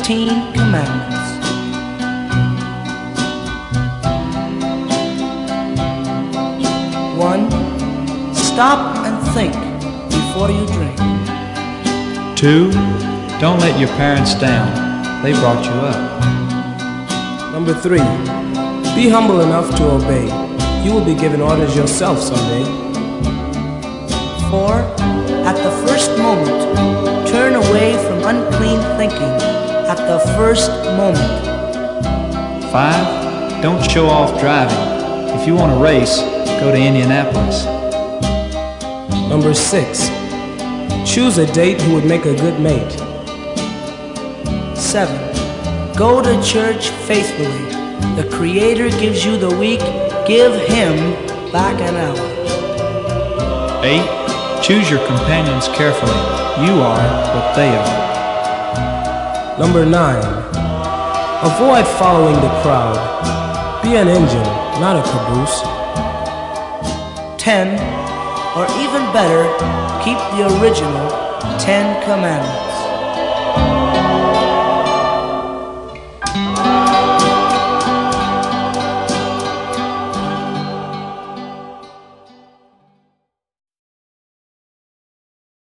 15 commandments. One, stop and think before you drink. 2, don't let your parents down. They brought you up. Number 3, be humble enough to obey. You will be given orders yourself someday. 4, at the first moment, turn away from unclean thinking. At the first moment. 5, don't show off driving. If you want to race, go to Indianapolis. Number 6, choose a date who would make a good mate. 7, go to church faithfully. The Creator gives you the week, give Him back an hour. 8, choose your companions carefully. You are what they are. Number 9, avoid following the crowd. Be an engine, not a caboose. 10, or even better, keep the original 10 commandments.